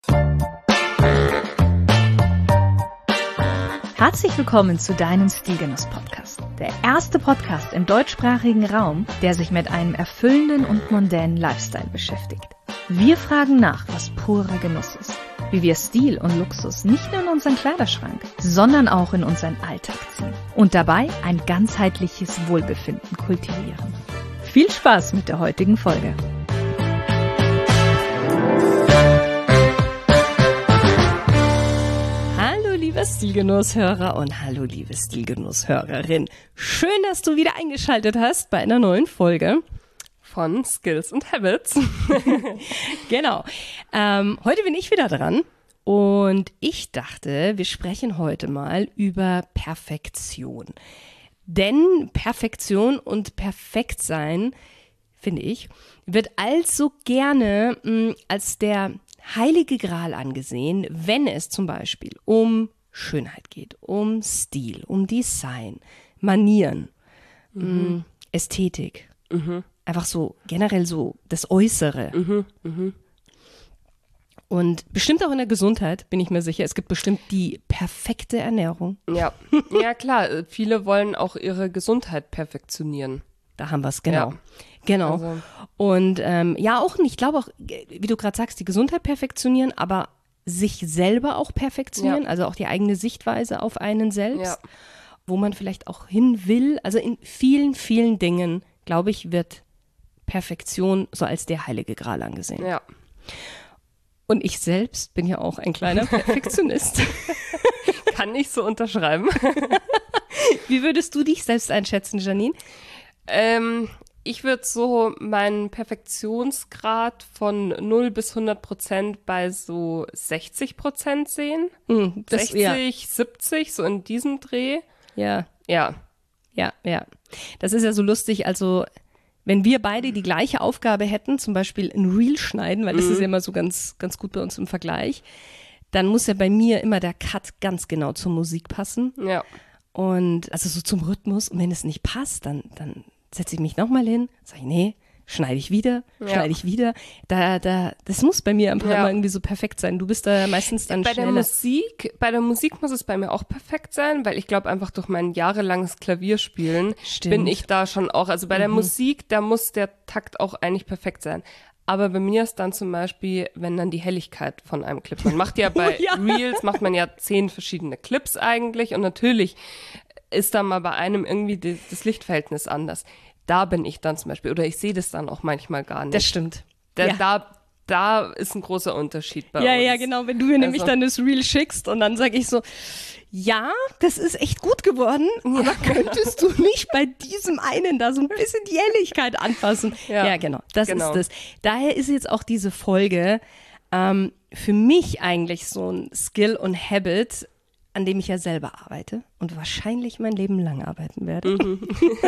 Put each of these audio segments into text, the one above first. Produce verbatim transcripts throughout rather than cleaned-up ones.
Herzlich willkommen zu deinem Stilgenuss-Podcast. Der erste Podcast im deutschsprachigen Raum, der sich mit einem erfüllenden und mondänen Lifestyle beschäftigt. Wir fragen nach, was purer Genuss ist. Wie wir Stil und Luxus nicht nur in unseren Kleiderschrank, sondern auch in unseren Alltag ziehen. Und dabei ein ganzheitliches Wohlbefinden kultivieren. Viel Spaß mit der heutigen Folge. Liebe Stilgenusshörer und hallo liebe Stilgenusshörerin. Schön, dass du wieder eingeschaltet hast bei einer neuen Folge von Skills and Habits. Genau. Ähm, heute bin ich wieder dran und ich dachte, wir sprechen heute mal über Perfektion. Denn Perfektion und Perfektsein, finde ich, wird allzu gerne mh, als der heilige Gral angesehen, wenn es zum Beispiel um Schönheit geht, um Stil, um Design, Manieren, mhm. mh, Ästhetik, mhm. einfach so generell so das Äußere. Mhm. Mhm. Und bestimmt auch in der Gesundheit, bin ich mir sicher, es gibt bestimmt die perfekte Ernährung. Ja, ja klar, viele wollen auch ihre Gesundheit perfektionieren. Da haben wir es, genau. Ja. Genau. Also. Und ähm, ja, auch, ich glaube auch, wie du gerade sagst, die Gesundheit perfektionieren, aber sich selber auch perfektionieren, ja. also auch die eigene Sichtweise auf einen selbst, ja. wo man vielleicht auch hin will. Also in vielen, vielen Dingen, glaube ich, wird Perfektion so als der heilige Gral angesehen. Ja. Und ich selbst bin ja auch ein kleiner Perfektionist. Kann ich so unterschreiben. Wie würdest du dich selbst einschätzen, Janine? Ähm, ich würde so meinen Perfektionsgrad von null bis hundert Prozent bei so sechzig Prozent sehen. Mm, das, sechzig, ja. siebzig, so in diesem Dreh. Ja. Ja. Ja, ja. Das ist ja so lustig, also wenn wir beide die gleiche Aufgabe hätten, zum Beispiel ein Reel schneiden, weil das mhm. ist ja immer so ganz, ganz gut bei uns im Vergleich, dann muss ja bei mir immer der Cut ganz genau zur Musik passen. Ja. Und also so zum Rhythmus. Und wenn es nicht passt, dann, dann setze ich mich nochmal hin, sage ich, nee, schneide ich wieder, ja. schneide ich wieder. Da, da, das muss bei mir einfach ja. immer irgendwie so perfekt sein. Du bist da meistens dann bei schneller. Der Musik, bei der Musik muss es bei mir auch perfekt sein, weil ich glaube einfach durch mein jahrelanges Klavierspielen Stimmt. bin ich da schon auch, also bei der Mhm. Musik, da muss der Takt auch eigentlich perfekt sein. Aber bei mir ist dann zum Beispiel, wenn dann die Helligkeit von einem Clip, man macht ja bei oh, ja. Reels, macht man ja zehn verschiedene Clips eigentlich und natürlich ist da mal bei einem irgendwie die, das Lichtverhältnis anders. Da bin ich dann zum Beispiel, oder ich sehe das dann auch manchmal gar nicht. Das stimmt. Da, ja. da, da ist ein großer Unterschied bei ja, uns. Ja, genau, wenn du mir nämlich Also. dann das Reel schickst und dann sage ich so, ja, das ist echt gut geworden, aber könntest du nicht bei diesem einen da so ein bisschen die Helligkeit anpassen? Ja, ja genau, das genau. ist das. Daher ist jetzt auch diese Folge ähm, für mich eigentlich so ein Skill und Habit, an dem ich ja selber arbeite und wahrscheinlich mein Leben lang arbeiten werde. Mhm.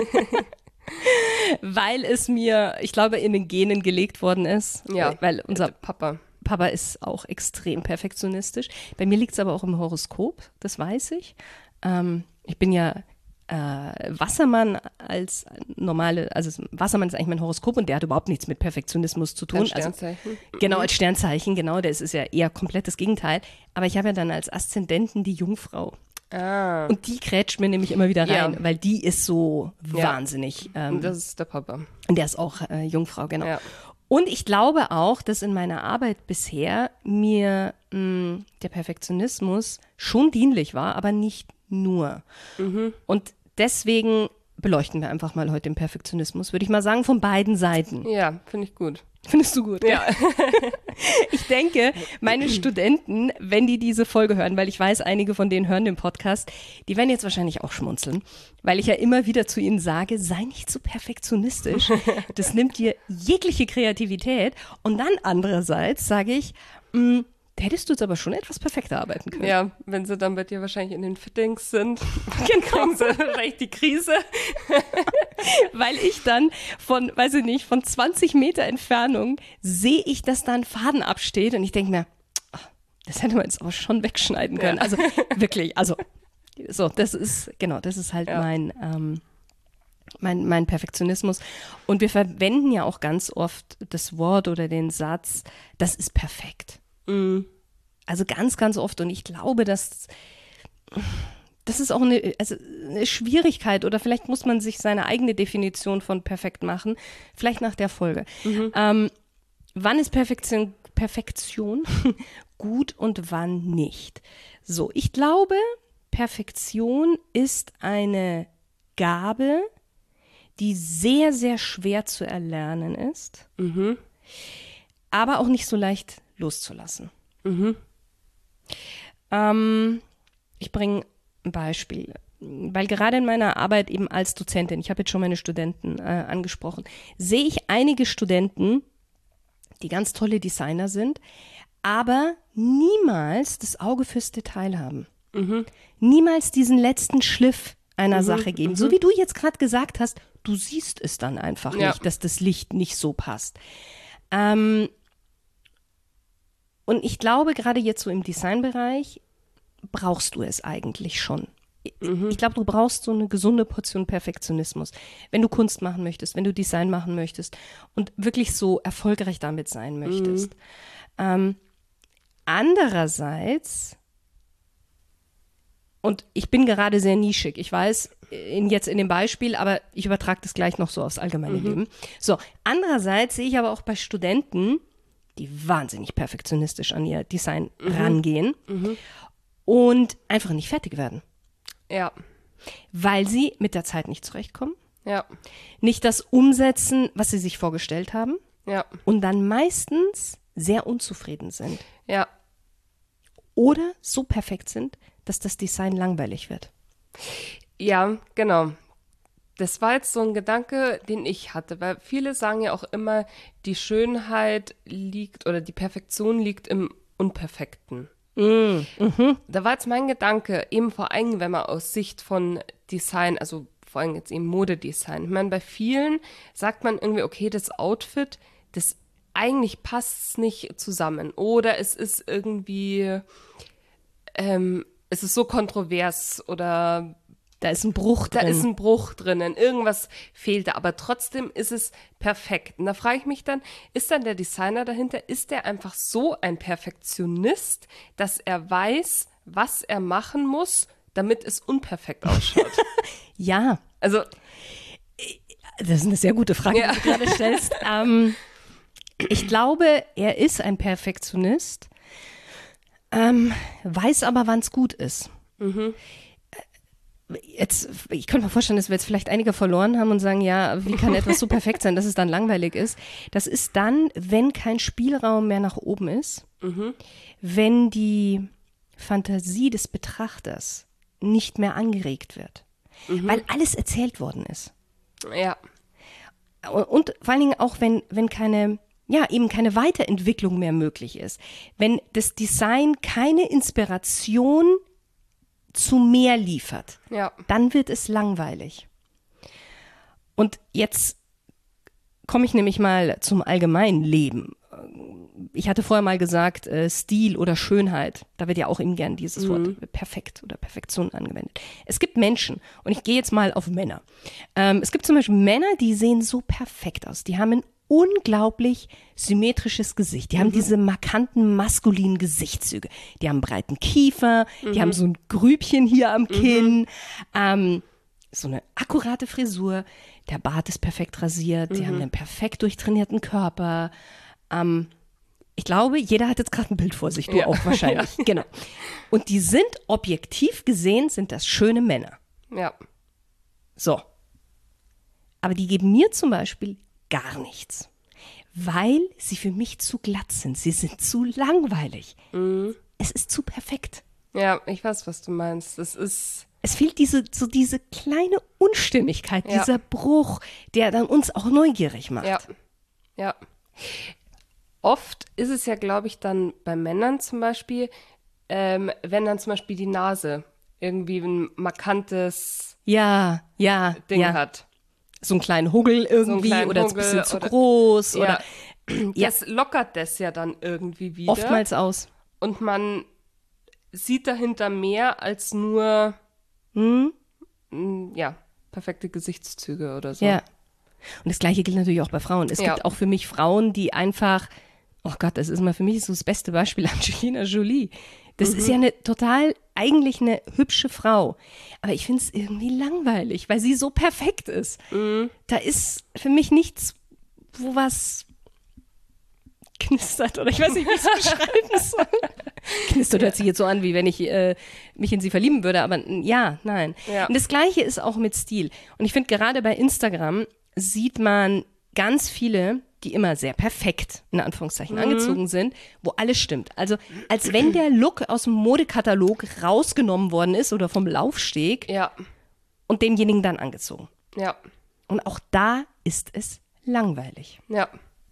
Weil es mir, ich glaube, in den Genen gelegt worden ist. Ja, weil unser Papa. Papa ist auch extrem perfektionistisch. Bei mir liegt es aber auch im Horoskop, das weiß ich. Ähm, ich bin ja äh, Wassermann als normale, also Wassermann ist eigentlich mein Horoskop und der hat überhaupt nichts mit Perfektionismus zu tun. Als Sternzeichen. Also, genau, als Sternzeichen, genau, das ist ja eher komplett das Gegenteil. Aber ich habe ja dann als Aszendenten die Jungfrau. Ah. Und die grätscht mir nämlich immer wieder rein, ja. weil die ist so ja. wahnsinnig. Ähm, das ist der Papa. Und der ist auch äh, Jungfrau, genau. Ja. Und ich glaube auch, dass in meiner Arbeit bisher mir mh, der Perfektionismus schon dienlich war, aber nicht nur. Mhm. Und deswegen beleuchten wir einfach mal heute den Perfektionismus, würde ich mal sagen, von beiden Seiten. Ja, finde ich gut. Findest du gut? Ja. Ich denke, meine Studenten, wenn die diese Folge hören, weil ich weiß, einige von denen hören den Podcast, die werden jetzt wahrscheinlich auch schmunzeln, weil ich ja immer wieder zu ihnen sage, sei nicht so perfektionistisch. Das nimmt dir jegliche Kreativität. Und dann andererseits sage ich, mh, da hättest du jetzt aber schon etwas perfekter arbeiten können. Ja, wenn sie dann bei dir wahrscheinlich in den Fittings sind, dann kriegen sie wahrscheinlich die Krise. Weil ich dann von, weiß ich nicht, von zwanzig Meter Entfernung sehe ich, dass da ein Faden absteht und ich denke mir, ach, das hätte man jetzt auch schon wegschneiden können. Ja. Also wirklich, also so, das ist, genau, das ist halt ja. mein, ähm, mein, mein Perfektionismus. Und wir verwenden ja auch ganz oft das Wort oder den Satz, das ist perfekt. Mhm. Also ganz, ganz oft. Und ich glaube, dass das ist auch eine, also eine Schwierigkeit oder vielleicht muss man sich seine eigene Definition von perfekt machen. Vielleicht nach der Folge. Mhm. Ähm, wann ist Perfektion, Perfektion gut und wann nicht? So, ich glaube, Perfektion ist eine Gabe, die sehr, sehr schwer zu erlernen ist, mhm. aber auch nicht so leicht loszulassen. Mhm. Ähm, ich bringe ein Beispiel, weil gerade in meiner Arbeit eben als Dozentin, ich habe jetzt schon meine Studenten äh, angesprochen, sehe ich einige Studenten, die ganz tolle Designer sind, aber niemals das Auge fürs Detail haben. Mhm. Niemals diesen letzten Schliff einer mhm. Sache geben. Mhm. So wie du jetzt gerade gesagt hast, du siehst es dann einfach ja. nicht, dass das Licht nicht so passt. Ähm, und ich glaube, gerade jetzt so im Designbereich brauchst du es eigentlich schon. Mhm. Ich glaube, du brauchst so eine gesunde Portion Perfektionismus, wenn du Kunst machen möchtest, wenn du Design machen möchtest und wirklich so erfolgreich damit sein möchtest. Mhm. Ähm, andererseits, und ich bin gerade sehr nischig, ich weiß, in, jetzt in dem Beispiel, aber ich übertrage das gleich noch so aufs allgemeine mhm. Leben. So, andererseits sehe ich aber auch bei Studenten, die wahnsinnig perfektionistisch an ihr Design mhm. rangehen mhm. und einfach nicht fertig werden. Ja. Weil sie mit der Zeit nicht zurechtkommen. Ja. Nicht das umsetzen, was sie sich vorgestellt haben. Ja. Und dann meistens sehr unzufrieden sind. Ja. Oder so perfekt sind, dass das Design langweilig wird. Ja, genau. Das war jetzt so ein Gedanke, den ich hatte, weil viele sagen ja auch immer, die Schönheit liegt oder die Perfektion liegt im Unperfekten. Mm, mhm. Da war jetzt mein Gedanke, eben vor allem, wenn man aus Sicht von Design, also vor allem jetzt eben Modedesign, ich meine, bei vielen sagt man irgendwie, okay, das Outfit, das eigentlich passt es nicht zusammen oder es ist irgendwie, ähm, es ist so kontrovers oder da ist ein Bruch drin. Da ist ein Bruch drinnen, irgendwas fehlt da, aber trotzdem ist es perfekt. Und da frage ich mich dann, ist dann der Designer dahinter, ist der einfach so ein Perfektionist, dass er weiß, was er machen muss, damit es unperfekt ausschaut? Ja. Also, das ist eine sehr gute Frage, ja. die du gerade stellst. ähm, ich glaube, er ist ein Perfektionist, ähm, weiß aber, wann es gut ist. Mhm. Jetzt, ich könnte mir vorstellen, dass wir jetzt vielleicht einige verloren haben und sagen, ja, wie kann etwas so perfekt sein, dass es dann langweilig ist? Das ist dann, wenn kein Spielraum mehr nach oben ist, mhm. wenn die Fantasie des Betrachters nicht mehr angeregt wird, mhm. weil alles erzählt worden ist. Ja. Und, und vor allen Dingen auch, wenn, wenn keine, ja, eben keine Weiterentwicklung mehr möglich ist. Wenn das Design keine Inspiration zu mehr liefert, ja. dann wird es langweilig. Und jetzt komme ich nämlich mal zum allgemeinen Leben. Ich hatte vorher mal gesagt, äh, Stil oder Schönheit, da wird ja auch eben gern dieses mhm. Wort perfekt oder Perfektion angewendet. Es gibt Menschen, und ich gehe jetzt mal auf Männer. Ähm, es gibt zum Beispiel Männer, die sehen so perfekt aus. Die haben ein unglaublich symmetrisches Gesicht. Die mhm. haben diese markanten maskulinen Gesichtszüge. Die haben einen breiten Kiefer, mhm. die haben so ein Grübchen hier am Kinn, mhm. ähm, so eine akkurate Frisur. Der Bart ist perfekt rasiert. Mhm. Die haben einen perfekt durchtrainierten Körper. Ähm, ich glaube, jeder hat jetzt gerade ein Bild vor sich. Du ja. auch wahrscheinlich. Ja. Genau. Und die sind objektiv gesehen, sind das schöne Männer. Ja. So. Aber die geben mir zum Beispiel gar nichts, weil sie für mich zu glatt sind. Sie sind zu langweilig. Mhm. Es ist zu perfekt. Ja, ich weiß, was du meinst. Es ist Es fehlt diese, so diese kleine Unstimmigkeit, ja. dieser Bruch, der dann uns auch neugierig macht. Ja, ja. Oft ist es ja, glaube ich, dann bei Männern zum Beispiel, ähm, wenn dann zum Beispiel die Nase irgendwie ein markantes ja, ja, Ding ja. hat. So einen kleinen Huggel irgendwie so einen oder Huggel ein bisschen zu oder, groß. Ja. Oder, ja. Das lockert das ja dann irgendwie wieder. Oftmals aus. Und man sieht dahinter mehr als nur hm? ja, perfekte Gesichtszüge oder so. Ja. Und das Gleiche gilt natürlich auch bei Frauen. Es ja. gibt auch für mich Frauen, die einfach oh Gott, das ist mal für mich so das beste Beispiel, Angelina Jolie. Das mhm. ist ja eine total, eigentlich eine hübsche Frau. Aber ich finde es irgendwie langweilig, weil sie so perfekt ist. Mhm. Da ist für mich nichts, wo was knistert oder ich weiß nicht, wie ich es beschreiben soll. Knistert hört sich jetzt so an, wie wenn ich äh, mich in sie verlieben würde, aber ja, nein. Ja. Und das Gleiche ist auch mit Stil. Und ich finde, gerade bei Instagram sieht man ganz viele, die immer sehr perfekt, in Anführungszeichen, mhm. angezogen sind, wo alles stimmt. Also als wenn der Look aus dem Modekatalog rausgenommen worden ist oder vom Laufsteg ja. und demjenigen dann angezogen. Ja. Und auch da ist es langweilig. Ja.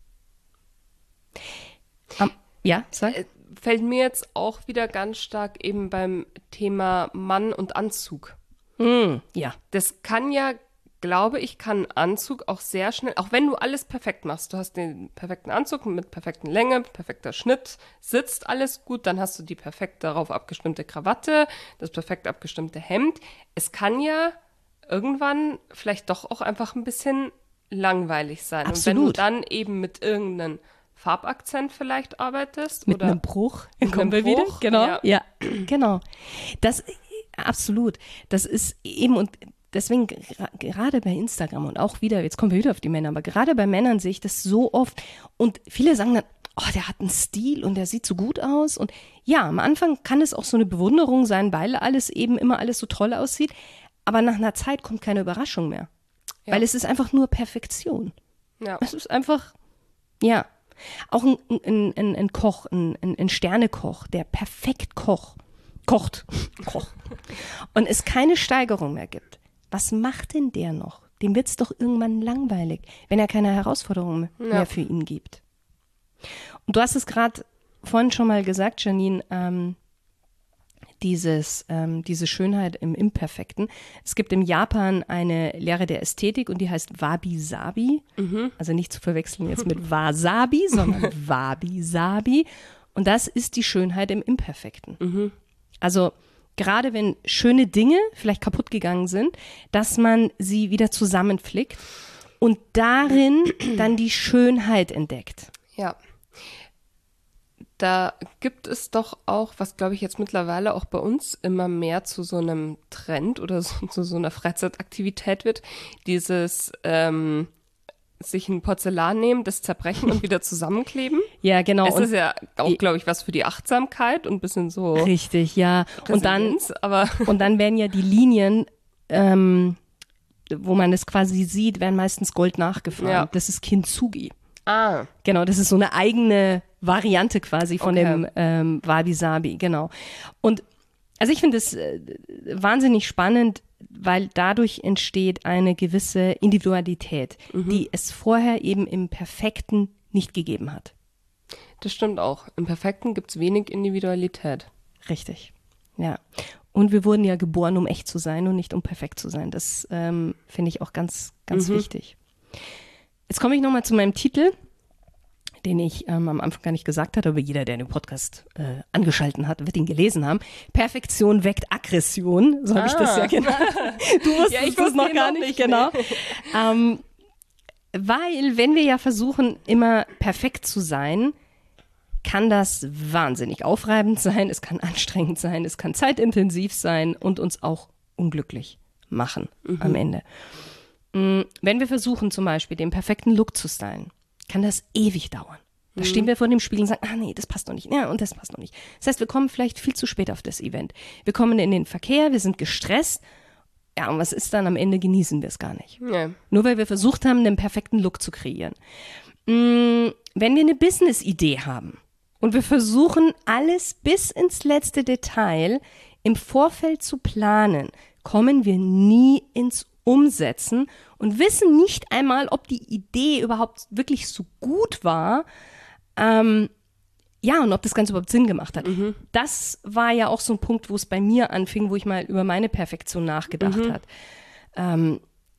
Um, ja, sag. Fällt mir jetzt auch wieder ganz stark eben beim Thema Mann und Anzug. Mm, ja. Das kann ja, glaube ich, kann ein Anzug auch sehr schnell, auch wenn du alles perfekt machst, du hast den perfekten Anzug mit perfekten Länge, perfekter Schnitt, sitzt alles gut, dann hast du die perfekt darauf abgestimmte Krawatte, das perfekt abgestimmte Hemd. Es kann ja irgendwann vielleicht doch auch einfach ein bisschen langweilig sein. Absolut. Und wenn du dann eben mit irgendeinem Farbakzent vielleicht arbeitest. Mit oder einem Bruch. Mit Kommen einem wir wieder? Bruch, Genau. ja. Ja, genau. Das, absolut. Das ist eben, und deswegen gra- gerade bei Instagram und auch wieder, jetzt kommen wir wieder auf die Männer, aber gerade bei Männern sehe ich das so oft. Und viele sagen dann, oh, der hat einen Stil und der sieht so gut aus. Und ja, am Anfang kann es auch so eine Bewunderung sein, weil alles eben immer alles so toll aussieht. Aber nach einer Zeit kommt keine Überraschung mehr. Ja. Weil es ist einfach nur Perfektion. Ja. Es ist einfach, ja. Auch ein, ein, ein, ein Koch, ein, ein Sternekoch, der perfekt koch, kocht, koch, und es keine Steigerung mehr gibt. Was macht denn der noch? Dem wird es doch irgendwann langweilig, wenn er keine Herausforderung Ja. mehr für ihn gibt. Und du hast es gerade vorhin schon mal gesagt, Janine, ähm, dieses, ähm, diese Schönheit im Imperfekten. Es gibt im Japan eine Lehre der Ästhetik und die heißt Wabi-Sabi. Mhm. Also nicht zu verwechseln jetzt mit Wasabi, sondern Wabi-Sabi. Und das ist die Schönheit im Imperfekten. Mhm. Also gerade wenn schöne Dinge vielleicht kaputt gegangen sind, dass man sie wieder zusammenflickt und darin dann die Schönheit entdeckt. Ja. Da gibt es doch auch, was glaube ich jetzt mittlerweile auch bei uns immer mehr zu so einem Trend oder so, zu so einer Freizeitaktivität wird, dieses ähm, sich ein Porzellan nehmen, das zerbrechen und wieder zusammenkleben. Ja, genau. Das und ist ja auch, glaube ich, was für die Achtsamkeit und ein bisschen so richtig, ja. Und dann, Resilienz, aber und dann werden ja die Linien, ähm, wo man es quasi sieht, werden meistens Gold nachgefahren. Ja. Das ist Kintsugi. ah, Genau, das ist so eine eigene Variante quasi von Okay. dem ähm, Wabi-Sabi, genau. Und also ich finde es äh, wahnsinnig spannend, weil dadurch entsteht eine gewisse Individualität, Mhm. die es vorher eben im Perfekten nicht gegeben hat. das stimmt auch. Im Perfekten gibt es wenig Individualität. Richtig, ja. Und wir wurden ja geboren, um echt zu sein und nicht um perfekt zu sein. Das ähm, finde ich auch ganz, ganz Mhm. wichtig. Jetzt komme ich nochmal zu meinem Titel, den ich ähm, am Anfang gar nicht gesagt hatte, aber jeder, der den Podcast äh, angeschalten hat, wird ihn gelesen haben. Perfektion weckt Aggression, so habe ich das ja Ah. genannt. Du wusstest Ja, ich das wusste noch ihn gar noch nicht, nicht, genau. Ähm, weil, wenn wir ja versuchen, immer perfekt zu sein, kann das wahnsinnig aufreibend sein, es kann anstrengend sein, es kann zeitintensiv sein und uns auch unglücklich machen am Ende. Mm, Wenn wir versuchen, zum Beispiel den perfekten Look zu stylen, kann das ewig dauern. Da stehen wir vor dem Spiegel und sagen, ah nee, das passt noch nicht, ja, und das passt noch nicht. Das heißt, wir kommen vielleicht viel zu spät auf das Event. Wir kommen in den Verkehr, wir sind gestresst. Ja, und was ist dann? Am Ende genießen wir es gar nicht. Ja. Nur weil wir versucht haben, den perfekten Look zu kreieren. Mm, Wenn wir eine Business-Idee haben und wir versuchen, alles bis ins letzte Detail im Vorfeld zu planen, kommen wir nie ins Umsetzen und wissen nicht einmal, ob die Idee überhaupt wirklich so gut war. Ähm, ja, und ob das Ganze überhaupt Sinn gemacht hat. Das war ja auch so ein Punkt, wo es bei mir anfing, wo ich mal über meine Perfektion nachgedacht Mhm. habe. Ähm,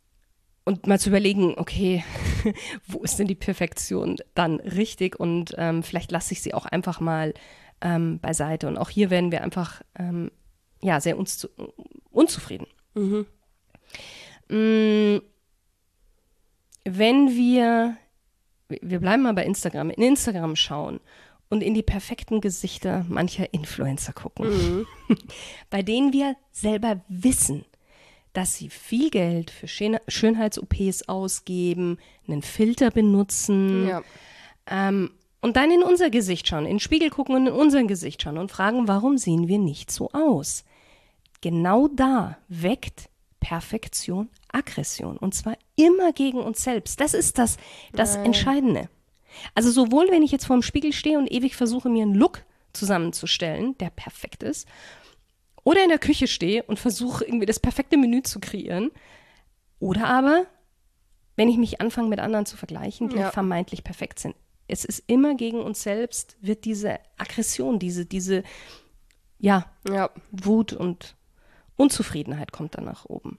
und mal zu überlegen, okay, wo ist denn die Perfektion dann richtig? Und ähm, vielleicht lasse ich sie auch einfach mal ähm, beiseite. Und auch hier werden wir einfach ähm, ja, sehr unzu unzufrieden. Mhm. Mm, Wenn wir, wir bleiben mal bei Instagram, in Instagram schauen und in die perfekten Gesichter mancher Influencer gucken, mhm. bei denen wir selber wissen, dass sie viel Geld für Schönheits-O Ps ausgeben, einen Filter benutzen, ja. ähm, und dann in unser Gesicht schauen, in den Spiegel gucken und in unser Gesicht schauen und fragen, warum sehen wir nicht so aus? Genau da weckt Perfektion Aggression, und zwar immer gegen uns selbst. Das ist das, das Entscheidende. Also sowohl, wenn ich jetzt vor dem Spiegel stehe und ewig versuche, mir einen Look zusammenzustellen, der perfekt ist, oder in der Küche stehe und versuche, irgendwie das perfekte Menü zu kreieren, oder aber, wenn ich mich anfange, mit anderen zu vergleichen, die ja. vermeintlich perfekt sind. Es ist immer gegen uns selbst, wird diese Aggression, diese, diese ja, ja. Wut und Unzufriedenheit kommt dann nach oben.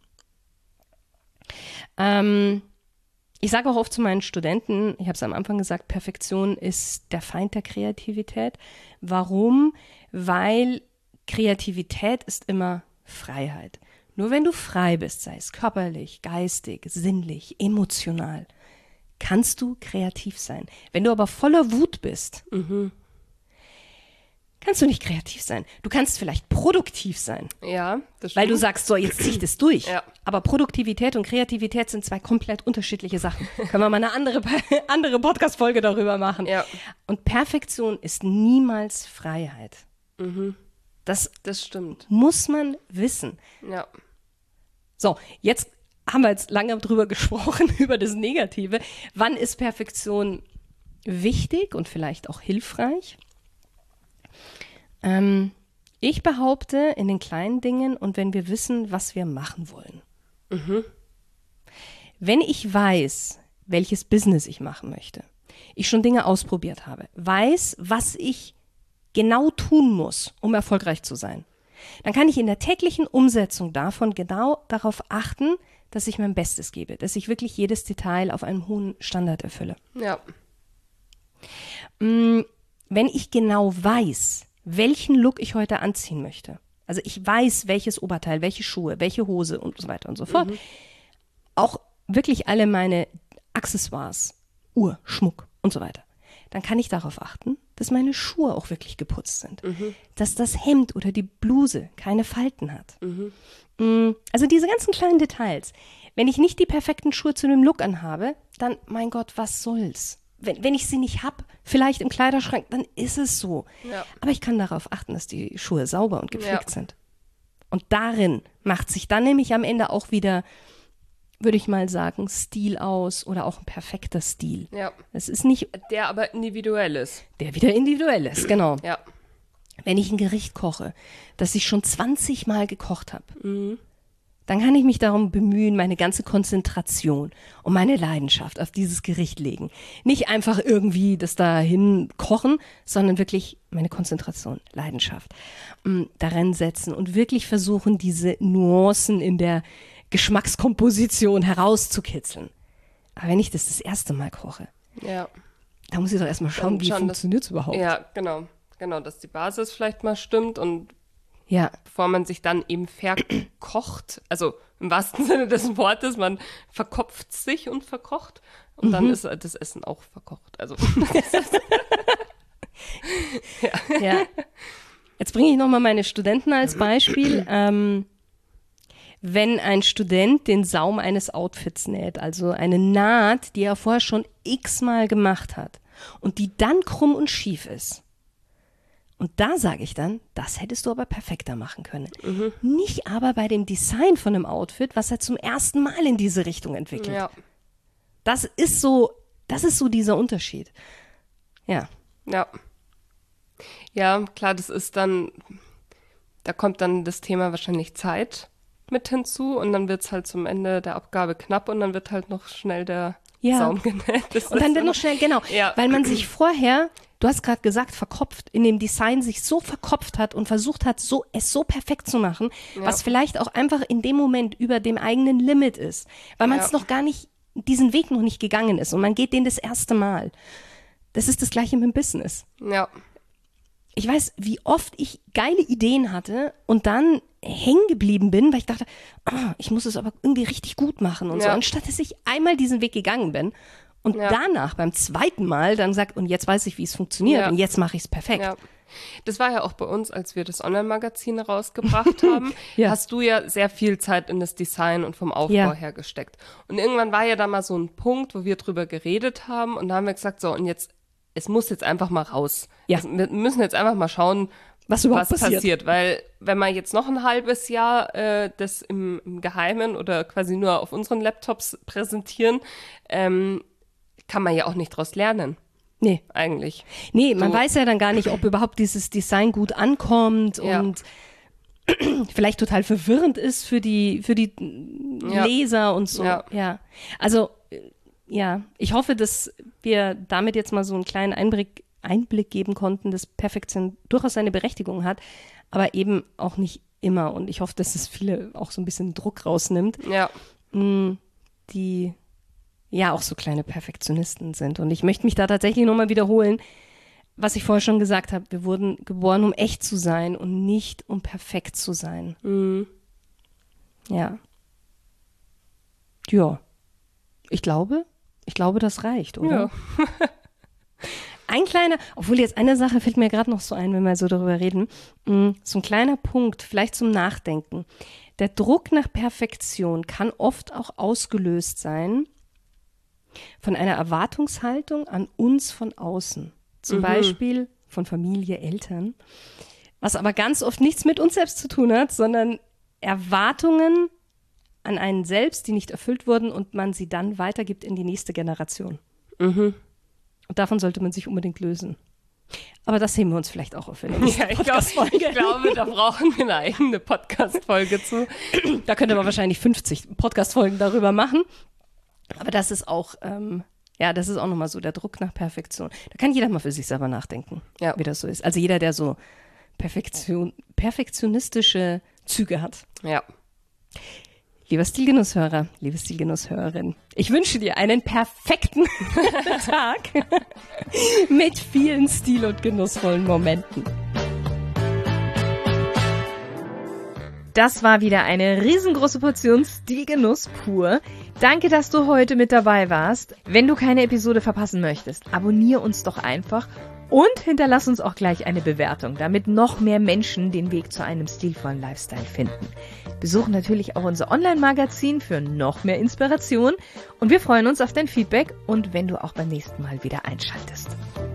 Ähm, ich sage auch oft zu meinen Studenten, ich habe es am Anfang gesagt, Perfektion ist der Feind der Kreativität. Warum? Weil Kreativität ist immer Freiheit. Nur wenn du frei bist, sei es körperlich, geistig, sinnlich, emotional, kannst du kreativ sein. Wenn du aber voller Wut bist, mhm. kannst du nicht kreativ sein. Du kannst vielleicht produktiv sein. Ja, das stimmt. Weil du sagst, so, jetzt zieh ich das durch. Ja. Aber Produktivität und Kreativität sind zwei komplett unterschiedliche Sachen. Können wir mal eine andere, andere Podcast-Folge darüber machen. Ja. Und Perfektion ist niemals Freiheit. Mhm. Das, das stimmt. Muss man wissen. Ja. So, jetzt haben wir jetzt lange drüber gesprochen, über das Negative. Wann ist Perfektion wichtig und vielleicht auch hilfreich? Ähm, ich behaupte, in den kleinen Dingen und wenn wir wissen, was wir machen wollen. Mhm. Wenn ich weiß, welches Business ich machen möchte, ich schon Dinge ausprobiert habe, weiß, was ich genau tun muss, um erfolgreich zu sein, dann kann ich in der täglichen Umsetzung davon genau darauf achten, dass ich mein Bestes gebe, dass ich wirklich jedes Detail auf einem hohen Standard erfülle. Ja. Wenn ich genau weiß, welchen Look ich heute anziehen möchte, also ich weiß, welches Oberteil, welche Schuhe, welche Hose und so weiter und so fort, mhm. auch wirklich alle meine Accessoires, Uhr, Schmuck und so weiter, dann kann ich darauf achten, dass meine Schuhe auch wirklich geputzt sind, mhm. dass das Hemd oder die Bluse keine Falten hat. Mhm. Also diese ganzen kleinen Details. Wenn ich nicht die perfekten Schuhe zu dem Look anhabe, dann, mein Gott, was soll's? Wenn, wenn ich sie nicht habe, vielleicht im Kleiderschrank, dann ist es so. Ja. Aber ich kann darauf achten, dass die Schuhe sauber und gepflegt ja. sind. Und darin macht sich dann nämlich am Ende auch wieder, würde ich mal sagen, Stil aus oder auch ein perfekter Stil. Ja. Es ist nicht... Der aber individuell ist. Der wieder individuell ist, genau. Ja. Wenn ich ein Gericht koche, das ich schon zwanzig Mal gekocht habe, mhm. dann kann ich mich darum bemühen, meine ganze Konzentration und meine Leidenschaft auf dieses Gericht legen. Nicht einfach irgendwie das dahin kochen, sondern wirklich meine Konzentration, Leidenschaft ähm, darin setzen und wirklich versuchen, diese Nuancen in der Geschmackskomposition herauszukitzeln. Aber wenn ich das das erste Mal koche, ja. da muss ich doch erstmal schauen, wie funktioniert es überhaupt. Ja, genau. Genau, dass die Basis vielleicht mal stimmt und ja. bevor man sich dann eben verkocht, also im wahrsten Sinne des Wortes, man verkopft sich und verkocht und mhm. dann ist das Essen auch verkocht. Also ja. ja. Jetzt bringe ich nochmal meine Studenten als Beispiel. Ähm, wenn ein Student den Saum eines Outfits näht, also eine Naht, die er vorher schon x-mal gemacht hat und die dann krumm und schief ist, und da sage ich dann, das hättest du aber perfekter machen können. Mhm. Nicht aber bei dem Design von einem Outfit, was er zum ersten Mal in diese Richtung entwickelt. Ja. Das ist so, das ist so dieser Unterschied. Ja. Ja. Ja, klar, das ist dann, da kommt dann das Thema wahrscheinlich Zeit mit hinzu und dann wird es halt zum Ende der Abgabe knapp und dann wird halt noch schnell der ja. Saum genäht. Das und dann wird noch schnell, genau, ja. weil man sich vorher, du hast gerade gesagt, verkopft, in dem Design sich so verkopft hat und versucht hat, so, es so perfekt zu machen, ja. was vielleicht auch einfach in dem Moment über dem eigenen Limit ist, weil man es ja. noch gar nicht, diesen Weg noch nicht gegangen ist und man geht den das erste Mal. Das ist das Gleiche mit dem Business. Ja. Ich weiß, wie oft ich geile Ideen hatte und dann hängen geblieben bin, weil ich dachte, oh, ich muss es aber irgendwie richtig gut machen und ja. so, anstatt dass ich einmal diesen Weg gegangen bin Und Ja. danach, beim zweiten Mal, dann sagt, und jetzt weiß ich, wie es funktioniert Ja. und jetzt mache ich es perfekt. Ja. Das war ja auch bei uns, als wir das Online-Magazin rausgebracht haben, Ja. hast du ja sehr viel Zeit in das Design und vom Aufbau Ja. her gesteckt. Und irgendwann war ja da mal so ein Punkt, wo wir drüber geredet haben und da haben wir gesagt, so, und jetzt, es muss jetzt einfach mal raus. Ja. Es, wir müssen jetzt einfach mal schauen, Was überhaupt was passiert. passiert. Weil wenn wir jetzt noch ein halbes Jahr äh, das im, im Geheimen oder quasi nur auf unseren Laptops präsentieren, ähm, kann man ja auch nicht draus lernen, Nee. eigentlich. Nee, man So. weiß ja dann gar nicht, ob überhaupt dieses Design gut ankommt Ja. und vielleicht total verwirrend ist für die, für die Ja. Leser und so. Ja. Ja. Also, äh, ja, ich hoffe, dass wir damit jetzt mal so einen kleinen Einblick, Einblick geben konnten, dass Perfektion durchaus seine Berechtigung hat, aber eben auch nicht immer. Und ich hoffe, dass es viele auch so ein bisschen Druck rausnimmt, Ja. die ja auch so kleine Perfektionisten sind. Und ich möchte mich da tatsächlich nochmal wiederholen, was ich vorher schon gesagt habe. Wir wurden geboren, um echt zu sein und nicht um perfekt zu sein. Mhm. Ja. Ja. Ich glaube, ich glaube, das reicht, oder? Ja. Ein kleiner, obwohl jetzt eine Sache fällt mir gerade noch so ein, wenn wir so darüber reden. Mm, So ein kleiner Punkt, vielleicht zum Nachdenken. Der Druck nach Perfektion kann oft auch ausgelöst sein von einer Erwartungshaltung an uns von außen. Zum Mhm. Beispiel von Familie, Eltern. Was aber ganz oft nichts mit uns selbst zu tun hat, sondern Erwartungen an einen selbst, die nicht erfüllt wurden und man sie dann weitergibt in die nächste Generation. Mhm. Und davon sollte man sich unbedingt lösen. Aber das heben wir uns vielleicht auch auf in der nächsten Ja, ich, glaub, Podcast-Folge. ich glaube, da brauchen wir eine eigene Podcast-Folge zu. Da könnte man wahrscheinlich fünfzig Podcast-Folgen darüber machen. Aber das ist auch, ähm, ja, das ist auch nochmal so der Druck nach Perfektion. Da kann jeder mal für sich selber nachdenken, Ja. wie das so ist. Also jeder, der so Perfektion, perfektionistische Züge hat. Ja. Lieber Stilgenusshörer, liebe Stilgenusshörerin, ich wünsche dir einen perfekten Tag mit vielen stil- und genussvollen Momenten. Das war wieder eine riesengroße Portion Stilgenuss pur. Danke, dass du heute mit dabei warst. Wenn du keine Episode verpassen möchtest, abonniere uns doch einfach und hinterlass uns auch gleich eine Bewertung, damit noch mehr Menschen den Weg zu einem stilvollen Lifestyle finden. Besuch natürlich auch unser Online-Magazin für noch mehr Inspiration und wir freuen uns auf dein Feedback und wenn du auch beim nächsten Mal wieder einschaltest.